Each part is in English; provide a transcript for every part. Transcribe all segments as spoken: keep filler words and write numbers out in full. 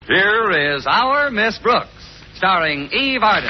Here is Our Miss Brooks, starring Eve Arden.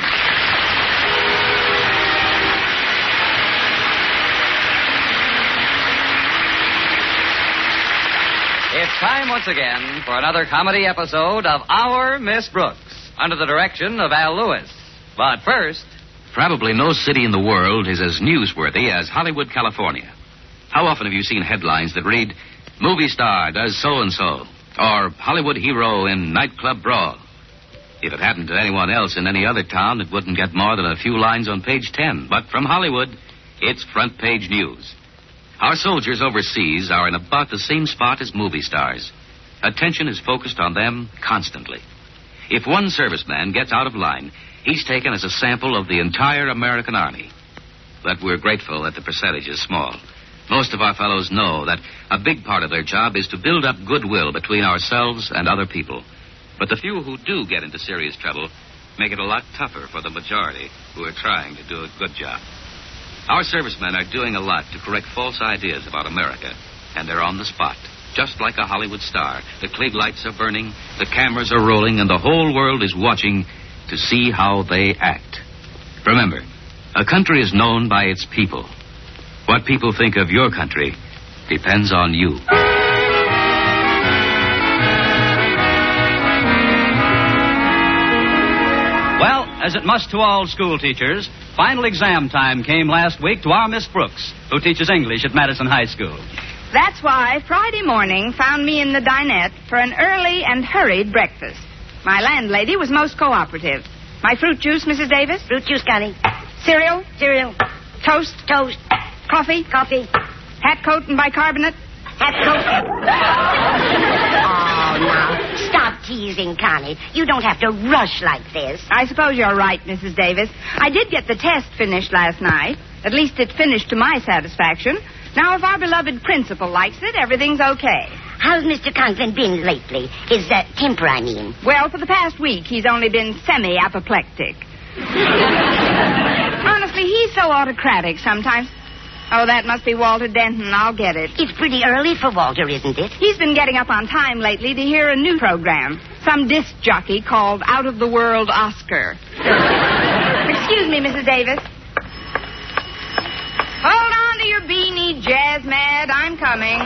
It's time once again for another comedy episode of Our Miss Brooks, under the direction of Al Lewis. But first... Probably no city in the world is as newsworthy as Hollywood, California. How often have you seen headlines that read, movie star does so-and-so, or Hollywood hero in nightclub brawl? If it happened to anyone else in any other town, it wouldn't get more than a few lines on page ten. But from Hollywood, it's front page news. Our soldiers overseas are in about the same spot as movie stars. Attention is focused on them constantly. If one serviceman gets out of line, he's taken as a sample of the entire American Army. But we're grateful that the percentage is small. Most of our fellows know that a big part of their job is to build up goodwill between ourselves and other people. But the few who do get into serious trouble make it a lot tougher for the majority who are trying to do a good job. Our servicemen are doing a lot to correct false ideas about America, and they're on the spot. Just like a Hollywood star, the Klieg lights are burning, the cameras are rolling, and the whole world is watching to see how they act. Remember, a country is known by its people. What people think of your country depends on you. Well, as it must to all school teachers, final exam time came last week to our Miss Brooks, who teaches English at Madison High School. That's why Friday morning found me in the dinette for an early and hurried breakfast. My landlady was most cooperative. My fruit juice, Missus Davis? Fruit juice, Connie. Cereal? Cereal. Toast? Toast. Coffee? Coffee. Hat coat and bicarbonate? Hat coat. Oh, now, stop teasing, Connie. You don't have to rush like this. I suppose you're right, Missus Davis. I did get the test finished last night. At least it finished to my satisfaction. Now, if our beloved principal likes it, everything's okay. How's Mister Conklin been lately? His uh, temper, I mean. Well, for the past week, he's only been semi-apoplectic. Honestly, he's so autocratic sometimes. Oh, that must be Walter Denton. I'll get it. It's pretty early for Walter, isn't it? He's been getting up on time lately to hear a new program. Some disc jockey called Out of the World Oscar. Excuse me, Missus Davis. Hold on to your beanie, Jazz Mad. I'm coming.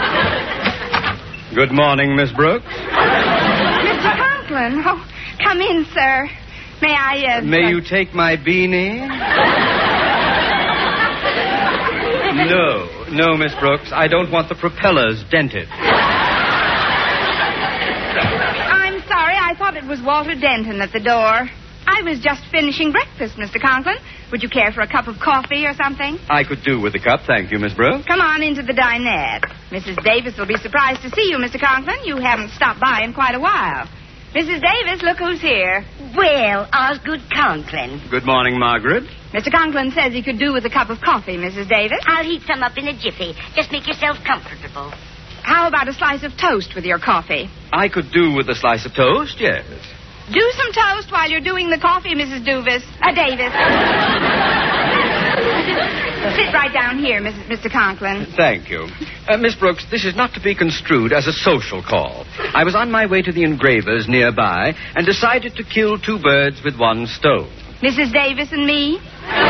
Good morning, Miss Brooks. Mister Conklin. Oh, come in, sir. May I, uh... May uh... you take my beanie? No, no, Miss Brooks. I don't want the propellers dented. I'm sorry. I thought it was Walter Denton at the door. I was just finishing breakfast, Mister Conklin. Would you care for a cup of coffee or something? I could do with a cup, thank you, Miss Brooks. Come on into the dinette. Missus Davis will be surprised to see you, Mister Conklin. You haven't stopped by in quite a while. Missus Davis, look who's here. Well, Osgood Conklin. Good morning, Margaret. Mister Conklin says he could do with a cup of coffee, Missus Davis. I'll heat some up in a jiffy. Just make yourself comfortable. How about a slice of toast with your coffee? I could do with a slice of toast, yes. Do some toast while you're doing the coffee, Missus Duvis. Uh, Davis. Sit right down here, Missus Mister Conklin. Thank you. Uh, Miss Brooks, this is not to be construed as a social call. I was on my way to the engravers nearby and decided to kill two birds with one stone. Missus Davis and me?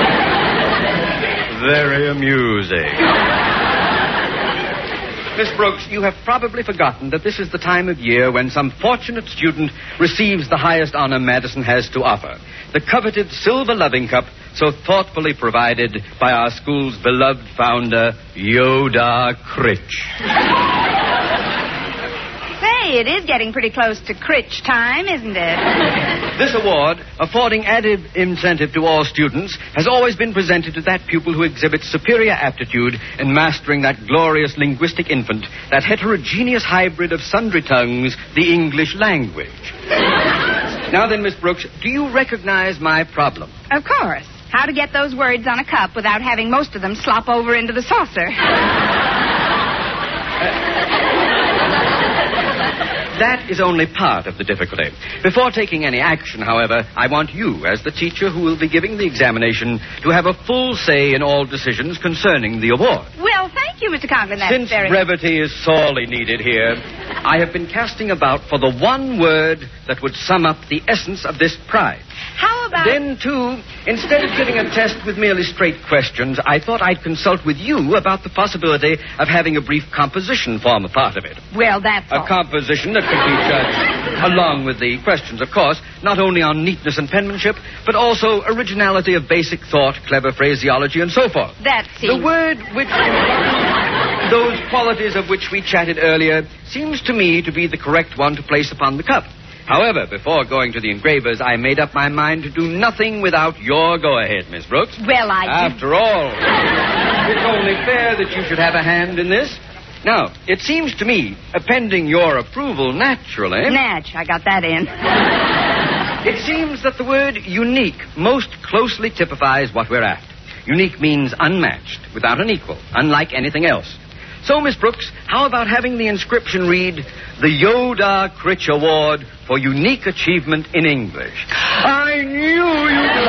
Very amusing. Miss Brooks, you have probably forgotten that this is the time of year when some fortunate student receives the highest honor Madison has to offer, the coveted Silver Loving Cup so thoughtfully provided by our school's beloved founder, Yoda Critch. Say, it is getting pretty close to Critch time, isn't it? This award, affording added incentive to all students, has always been presented to that pupil who exhibits superior aptitude in mastering that glorious linguistic infant, that heterogeneous hybrid of sundry tongues, the English language. Now then, Miss Brooks, do you recognize my problem? Of course. How to get those words on a cup without having most of them slop over into the saucer. That is only part of the difficulty. Before taking any action, however, I want you, as the teacher who will be giving the examination, to have a full say in all decisions concerning the award. Well, thank Thank you, Mister Conklin. That's Since very... brevity is sorely needed here, I have been casting about for the one word that would sum up the essence of this prize. How about... Then, too, instead of giving a test with merely straight questions, I thought I'd consult with you about the possibility of having a brief composition form a part of it. Well, that's A all. composition that could be judged, along with the questions, of course, not only on neatness and penmanship, but also originality of basic thought, clever phraseology, and so forth. That seems... The word which... Those qualities of which we chatted earlier seems to me to be the correct one to place upon the cup. However, before going to the engravers, I made up my mind to do nothing without your go-ahead, Miss Brooks. Well, I... After all, it's only fair that you should have a hand in this. Now, it seems to me, uh, pending your approval, naturally... Natch, I got that in. It seems that the word unique most closely typifies what we're after. Unique means unmatched, without an equal, unlike anything else. So, Miss Brooks, how about having the inscription read, the Yoda Critch Award for Unique Achievement in English? I knew you'd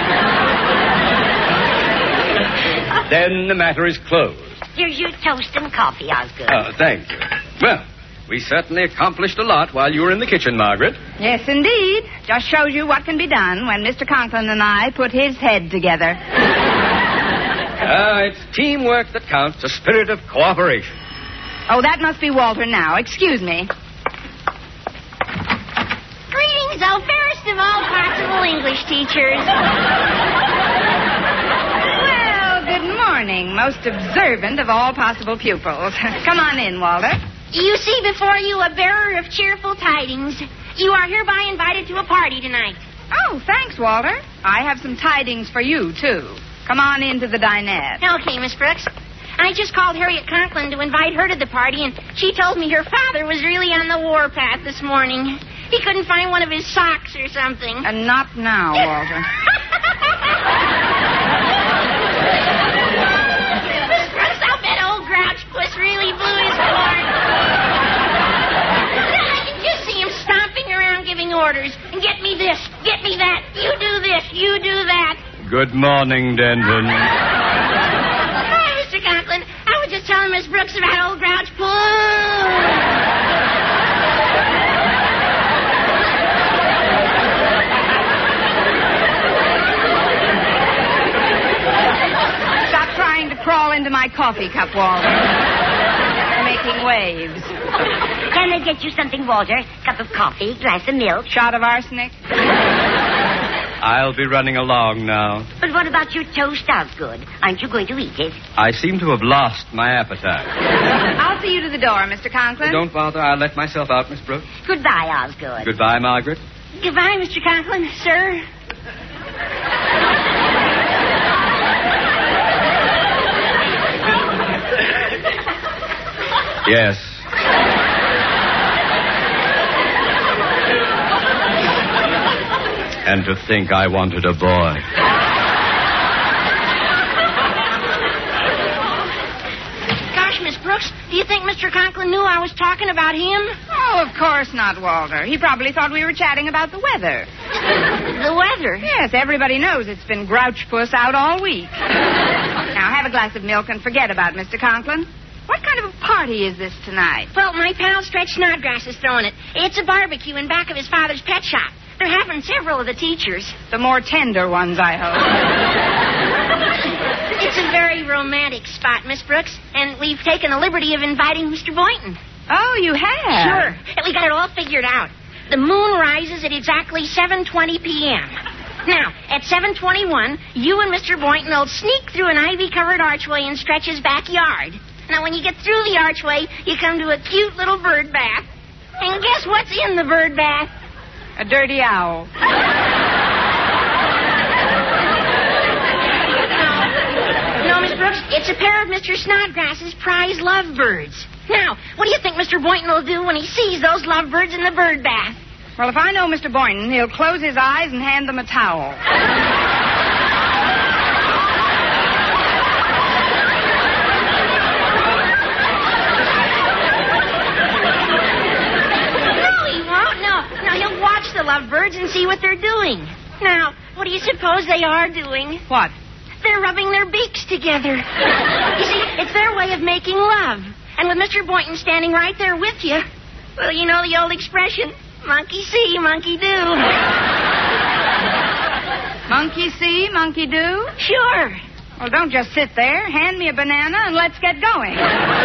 like it. Then the matter is closed. Here's your toast and coffee, Osgood. Oh, thank you. Well, we certainly accomplished a lot while you were in the kitchen, Margaret. Yes, indeed. Just shows you what can be done when Mister Conklin and I put his head together. Ah, it's teamwork that counts, a spirit of cooperation. Oh, that must be Walter now. Excuse me. Greetings, oh, fairest of all possible English teachers. Well, good morning, most observant of all possible pupils. Come on in, Walter. You see before you a bearer of cheerful tidings. You are hereby invited to a party tonight. Oh, thanks, Walter. I have some tidings for you, too. Come on into the dinette. Okay, Miss Brooks. I just called Harriet Conklin to invite her to the party, and she told me her father was really on the warpath this morning. He couldn't find one of his socks or something. And not now, Walter. Miss Brooks, I'll bet old Grouch Puss really blew his horn. I can just see him stomping around giving orders. And get me this, get me that, you do this, you do that. Good morning, Denton. Hi, Mister Conklin. I was just telling Miss Brooks about old Grouch Puss. Stop trying to crawl into my coffee cup, Walter. You're making waves. Can I get you something, Walter? Cup of coffee, glass of milk. Shot of arsenic? I'll be running along now. But what about your toast, Osgood? Aren't you going to eat it? I seem to have lost my appetite. I'll see you to the door, Mister Conklin. Don't bother. I'll let myself out, Miss Brooks. Goodbye, Osgood. Goodbye, Margaret. Goodbye, Mister Conklin, sir. Yes. And to think I wanted a boy. Gosh, Miss Brooks, do you think Mister Conklin knew I was talking about him? Oh, of course not, Walter. He probably thought we were chatting about the weather. The weather? Yes, everybody knows it's been Grouch Puss out all week. Now, have a glass of milk and forget about Mister Conklin. What kind of a party is this tonight? Well, my pal Stretch Snodgrass is throwing it. It's a barbecue in back of his father's pet shop. They're having several of the teachers. The more tender ones, I hope. It's a very romantic spot, Miss Brooks, and we've taken the liberty of inviting Mister Boynton. Oh, you have? Sure. And we got it all figured out. The moon rises at exactly seven twenty p.m. Now, at seven twenty-one, you and Mister Boynton will sneak through an ivy-covered archway in Stretch's backyard. Now, when you get through the archway, you come to a cute little bird bath. And guess what's in the bird bath? A dirty owl. No, Miss Brooks, it's a pair of Mister Snodgrass's prize lovebirds. Now, what do you think Mister Boynton will do when he sees those lovebirds in the bird bath? Well, if I know Mister Boynton, he'll close his eyes and hand them a towel. The lovebirds and see what they're doing. Now, what do you suppose they are doing? What? They're rubbing their beaks together. You see, It's their way of making love. And with Mister Boynton standing right there with you, well, you know the old expression, monkey see, monkey do. Monkey see, monkey do? Sure. Well, don't just sit there. Hand me a banana and let's get going.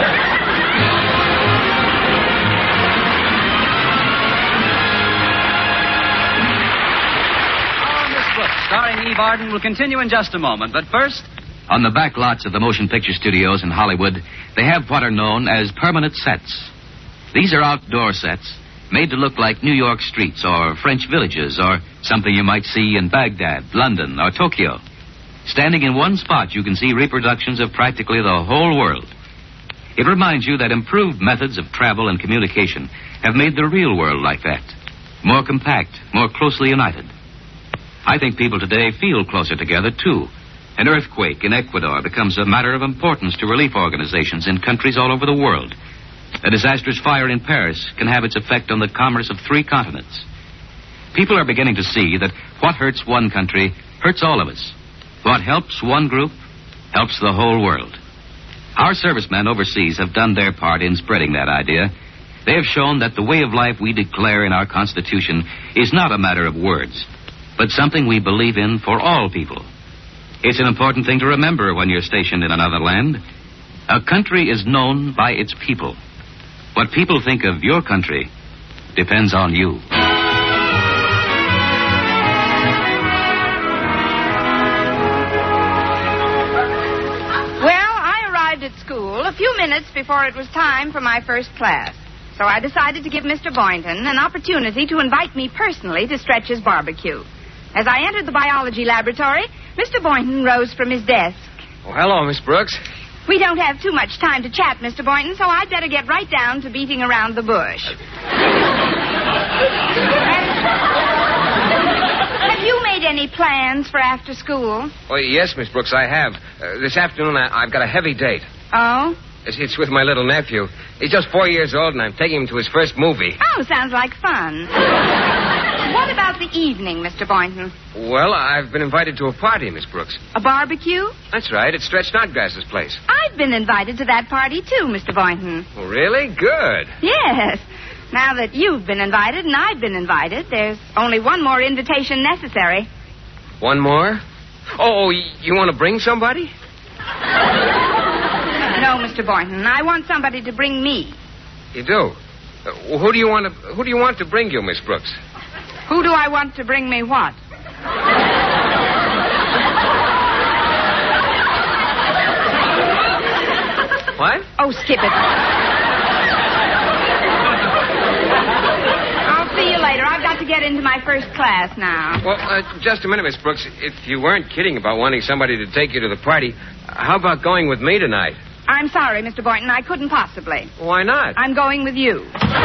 Starring Eve Arden will continue in just a moment. But first, on the back lots of the motion picture studios in Hollywood, they have what are known as permanent sets. These are outdoor sets made to look like New York streets or French villages or something you might see in Baghdad, London, or Tokyo. Standing in one spot, you can see reproductions of practically the whole world. It reminds you that improved methods of travel and communication have made the real world like that. More compact, more closely united. I think people today feel closer together, too. An earthquake in Ecuador becomes a matter of importance to relief organizations in countries all over the world. A disastrous fire in Paris can have its effect on the commerce of three continents. People are beginning to see that what hurts one country hurts all of us. What helps one group helps the whole world. Our servicemen overseas have done their part in spreading that idea. They have shown that the way of life we declare in our Constitution is not a matter of words, but something we believe in for all people. It's an important thing to remember when you're stationed in another land. A country is known by its people. What people think of your country depends on you. Well, I arrived at school a few minutes before it was time for my first class. So I decided to give Mister Boynton an opportunity to invite me personally to Stretch's barbecue. As I entered the biology laboratory, Mister Boynton rose from his desk. Oh, hello, Miss Brooks. We don't have too much time to chat, Mister Boynton, so I'd better get right down to beating around the bush. Have you made any plans for after school? Oh, yes, Miss Brooks, I have. Uh, this afternoon, I, I've got a heavy date. Oh? It's, it's with my little nephew. He's just four years old, and I'm taking him to his first movie. Oh, sounds like fun. What about the evening, Mister Boynton? Well, I've been invited to a party, Miss Brooks. A barbecue? That's right. It's Stretch Snodgrass's place. I've been invited to that party, too, Mister Boynton. Oh, really? Good. Yes. Now that you've been invited and I've been invited, there's only one more invitation necessary. One more? Oh, you want to bring somebody? No, Mister Boynton. I want somebody to bring me. You do? Uh, who do you want to Who do you want to bring you, Miss Brooks? Who do I want to bring me what? What? Oh, skip it. I'll see you later. I've got to get into my first class now. Well, uh, just a minute, Miss Brooks. If you weren't kidding about wanting somebody to take you to the party, how about going with me tonight? I'm sorry, Mister Boynton. I couldn't possibly. Why not? I'm going with you.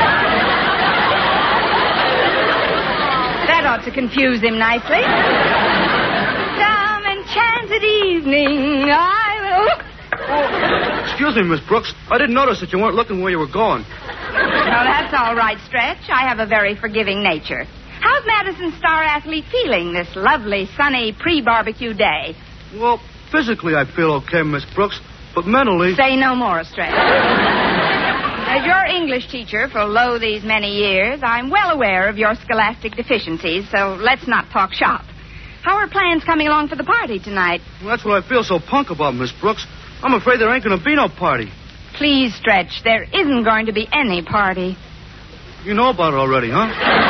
That ought to confuse him nicely. Some enchanted evening, I will... Oh, excuse me, Miss Brooks. I didn't notice that you weren't looking where you were going. No, that's all right, Stretch. I have a very forgiving nature. How's Madison's star athlete feeling this lovely, sunny, pre-barbecue day? Well, physically I feel okay, Miss Brooks, but mentally... Say no more, Stretch. As your English teacher for lo these many years, I'm well aware of your scholastic deficiencies, so let's not talk shop. How are plans coming along for the party tonight? Well, that's what I feel so punk about, Miss Brooks. I'm afraid there ain't going to be no party. Please, Stretch, there isn't going to be any party. You know about it already, huh?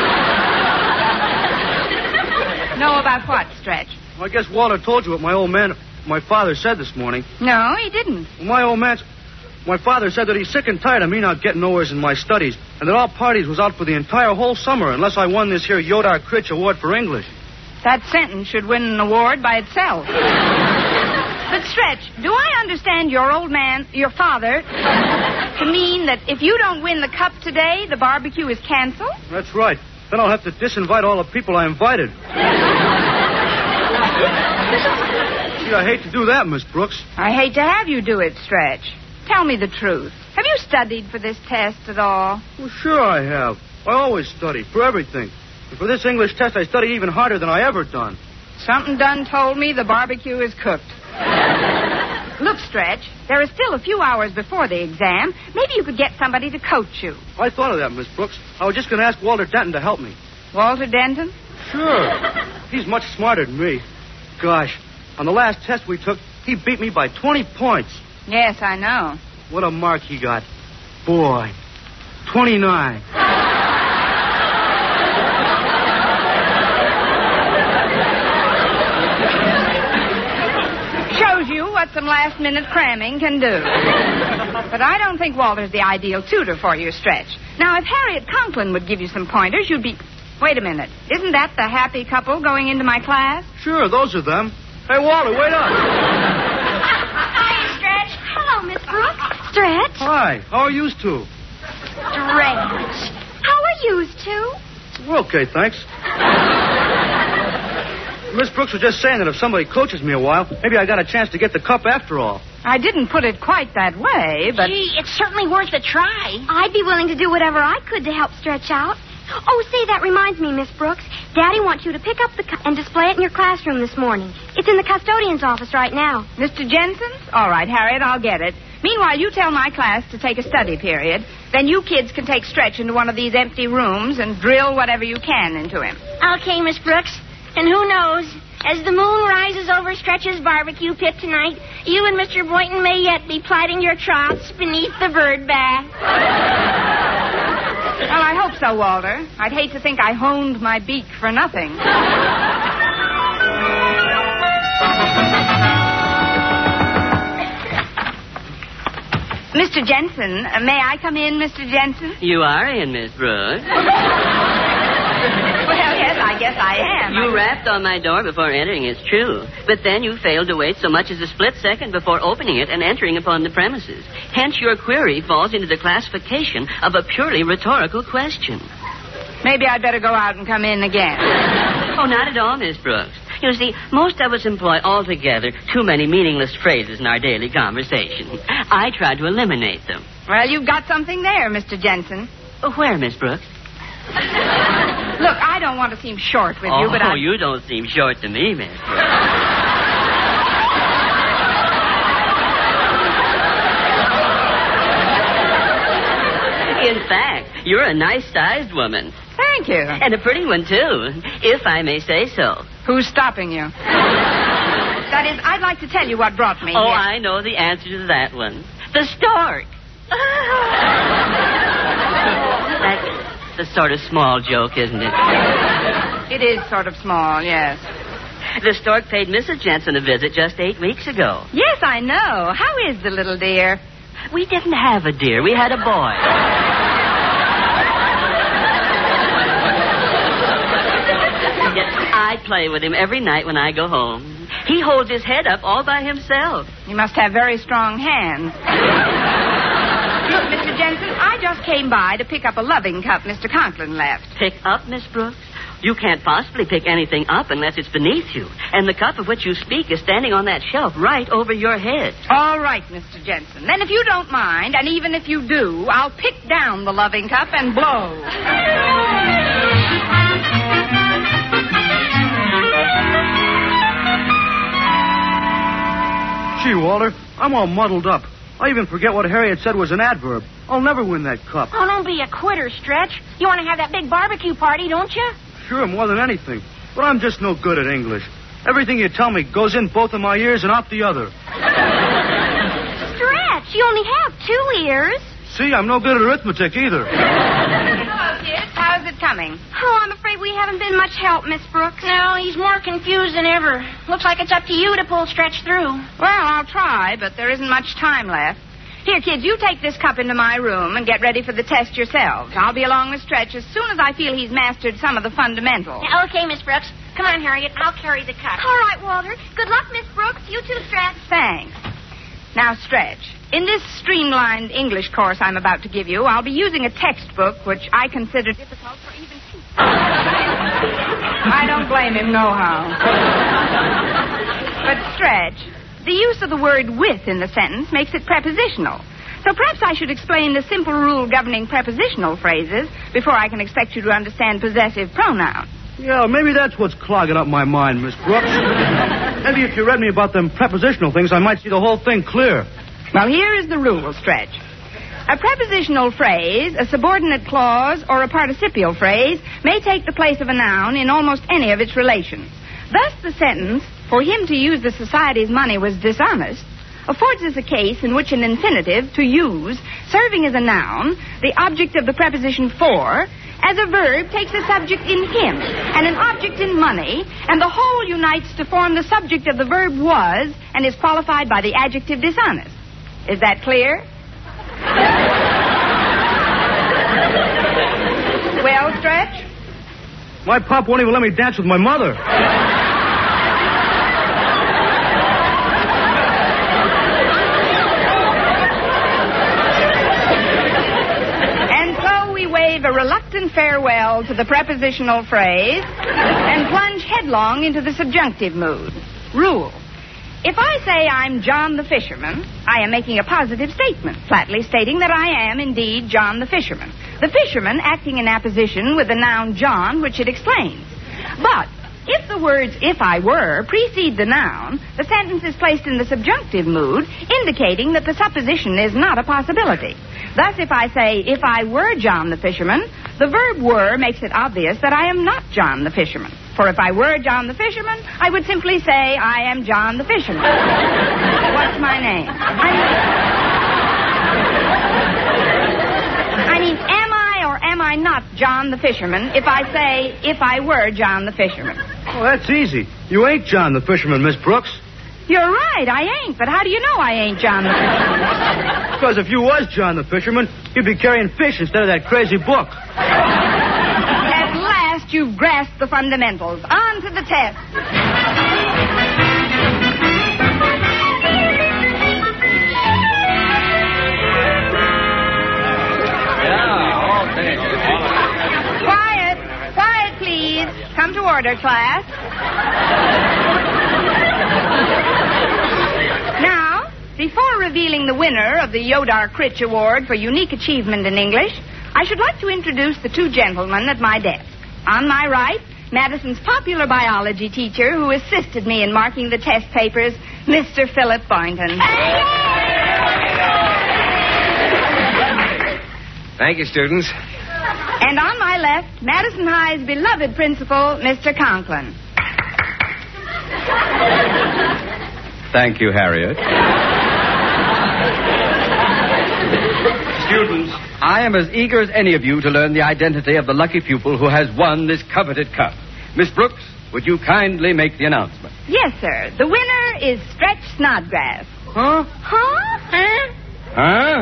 Know about what, Stretch? Well, I guess Walter told you what my old man, my father said this morning. No, he didn't. Well, my old man's... My father said that he's sick and tired of me not getting nowheres in my studies, and that all parties was out for the entire whole summer unless I won this here Yodar Critch Award for English. That sentence should win an award by itself. But, Stretch, do I understand your old man, your father, to mean that if you don't win the cup today, the barbecue is canceled? That's right. Then I'll have to disinvite all the people I invited. Gee, I hate to do that, Miss Brooks. I hate to have you do it, Stretch. Tell me the truth. Have you studied for this test at all? Well, sure I have. I always study, for everything. And for this English test, I studied even harder than I ever done. Something done told me the barbecue is cooked. Look, Stretch, there are still a few hours before the exam. Maybe you could get somebody to coach you. I thought of that, Miss Brooks. I was just going to ask Walter Denton to help me. Walter Denton? Sure. He's much smarter than me. Gosh, on the last test we took, he beat me by twenty points. Yes, I know. What a mark he got. Boy, twenty-nine. Shows you what some last-minute cramming can do. But I don't think Walter's the ideal tutor for you, Stretch. Now, if Harriet Conklin would give you some pointers, you'd be... Wait a minute. Isn't that the happy couple going into my class? Sure, those are them. Hey, Walter, wait up. Hi, Stretch. Hello, Miss Brooks. Stretch. Hi, how are you two? Stretch. How are yous two? We're okay, thanks. Miss Brooks was just saying that if somebody coaches me a while, maybe I got a chance to get the cup after all. I didn't put it quite that way, but... Gee, it's certainly worth a try. I'd be willing to do whatever I could to help Stretch out. Oh, say, that reminds me, Miss Brooks. Daddy wants you to pick up the cup and display it in your classroom this morning. It's in the custodian's office right now. Mister Jensen's? All right, Harriet, I'll get it. Meanwhile, you tell my class to take a study period. Then you kids can take Stretch into one of these empty rooms and drill whatever you can into him. Okay, Miss Brooks. And who knows, as the moon rises over Stretch's barbecue pit tonight, you and Mister Boynton may yet be plighting your troughs beneath the bird bath. Well, I hope so, Walter. I'd hate to think I honed my beak for nothing. Mister Jensen, uh, may I come in, Mister Jensen? You are in, Miss Brooks. Well, yes, I guess I am. You I... rapped on my door before entering, it's true. But then you failed to wait so much as a split second before opening it and entering upon the premises. Hence, your query falls into the classification of a purely rhetorical question. Maybe I'd better go out and come in again. Oh, not at all, Miss Brooks. You see, most of us employ altogether too many meaningless phrases in our daily conversation. I try to eliminate them. Well, you've got something there, Mister Jensen. Where, Miss Brooks? Look, I don't want to seem short with oh, you, but I... Oh, you don't seem short to me, Miss Brooks. In fact, you're a nice-sized woman. Thank you. And a pretty one, too, if I may say so. Who's stopping you? That is, I'd like to tell you what brought me oh, here. Oh, I know the answer to that one. The stork. That's a sort of small joke, isn't it? It is sort of small, yes. The stork paid Missus Jensen a visit just eight weeks ago. Yes, I know. How is the little dear? We didn't have a deer. We had a boy. I play with him every night when I go home. He holds his head up all by himself. You must have very strong hands. Look, Mister Jensen, I just came by to pick up a loving cup Mister Conklin left. Pick up, Miss Brooks? You can't possibly pick anything up unless it's beneath you. And the cup of which you speak is standing on that shelf right over your head. All right, Mister Jensen. Then if you don't mind, and even if you do, I'll pick down the loving cup and blow. Gee, Walter, I'm all muddled up. I even forget what Harriet said was an adverb. I'll never win that cup. Oh, don't be a quitter, Stretch. You want to have that big barbecue party, don't you? Sure, more than anything. But I'm just no good at English. Everything you tell me goes in both of my ears and out the other. Stretch, you only have two ears. See, I'm no good at arithmetic either. Hello, kids. How's it coming? Oh, I'm afraid we haven't been much help, Miss Brooks. No, he's more confused than ever. Looks like it's up to you to pull Stretch through. Well, I'll try, but there isn't much time left. Here, kids, you take this cup into my room and get ready for the test yourselves. I'll be along with Stretch as soon as I feel he's mastered some of the fundamentals. Okay, Miss Brooks. Come on, Harriet. I'll carry the cup. All right, Walter. Good luck, Miss Brooks. You too, Stretch. Thanks. Now, Stretch, in this streamlined English course I'm about to give you, I'll be using a textbook which I consider difficult for even people. I don't blame him, nohow. But, Stretch, the use of the word with in the sentence makes it prepositional. So perhaps I should explain the simple rule governing prepositional phrases before I can expect you to understand possessive pronouns. Yeah, maybe that's what's clogging up my mind, Miss Brooks. Maybe if you read me about them prepositional things, I might see the whole thing clear. Well, here is the rule, Stretch. A prepositional phrase, a subordinate clause, or a participial phrase may take the place of a noun in almost any of its relations. Thus, the sentence, for him to use the society's money was dishonest, affords us a case in which an infinitive, to use, serving as a noun, the object of the preposition for, as a verb takes a subject in him and an object in money, and the whole unites to form the subject of the verb was and is qualified by the adjective dishonest. Is that clear? Well, Stretch? My pop won't even let me dance with my mother. And so we wave a reluctant farewell to the prepositional phrase and plunge headlong into the subjunctive mood. Rule. If I say I'm John the Fisherman, I am making a positive statement, flatly stating that I am indeed John the Fisherman. The fisherman acting in apposition with the noun John, which it explains. But if the words if I were precede the noun, the sentence is placed in the subjunctive mood, indicating that the supposition is not a possibility. Thus, if I say if I were John the Fisherman, the verb were makes it obvious that I am not John the Fisherman. For if I were John the Fisherman, I would simply say I am John the Fisherman. What's my name? I mean, I mean, am I or am I not John the Fisherman if I say if I were John the Fisherman? Well, that's easy. You ain't John the Fisherman, Miss Brooks. You're right, I ain't. But how do you know I ain't John the Fisherman? Because if you was John the Fisherman, you'd be carrying fish instead of that crazy book. At last you've grasped the fundamentals. On to the test. Yeah, okay. Quiet. Quiet, please. Come to order, class. Now, before revealing the winner of the Yodar Critch Award for unique achievement in English, I should like to introduce the two gentlemen at my desk. On my right, Madison's popular biology teacher who assisted me in marking the test papers, Mister Philip Boynton. Thank you, students. And on my left, Madison High's beloved principal, Mister Conklin. Thank you, Harriet. Students, I am as eager as any of you to learn the identity of the lucky pupil who has won this coveted cup. Miss Brooks, would you kindly make the announcement? Yes, sir. The winner is Stretch Snodgrass. Huh? Huh? Huh? Huh?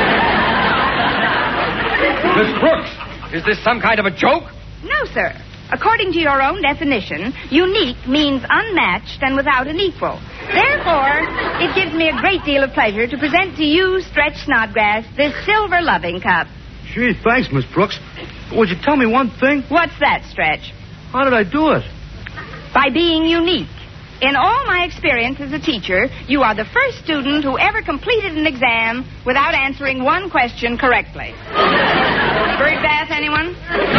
Miss Brooks, is this some kind of a joke? No, sir. According to your own definition, unique means unmatched and without an equal. Therefore, it gives me a great deal of pleasure to present to you, Stretch Snodgrass, this silver loving cup. Gee, thanks, Miss Brooks. Would you tell me one thing? What's that, Stretch? How did I do it? By being unique. In all my experience as a teacher, you are the first student who ever completed an exam without answering one question correctly. Bird bath, anyone?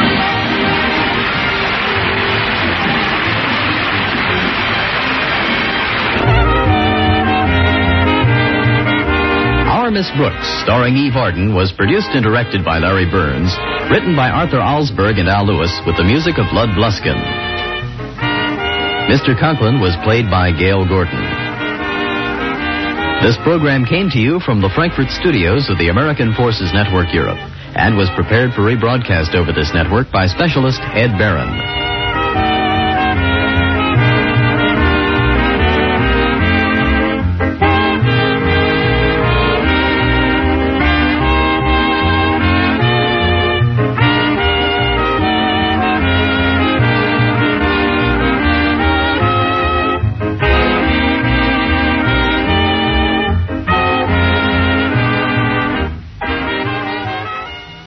Our Miss Brooks, starring Eve Arden, was produced and directed by Larry Burns, written by Arthur Alsberg and Al Lewis, with the music of Lud Bluskin. Mister Conklin was played by Gail Gordon. This program came to you from the Frankfurt studios of the American Forces Network Europe and was prepared for rebroadcast over this network by specialist Ed Barron.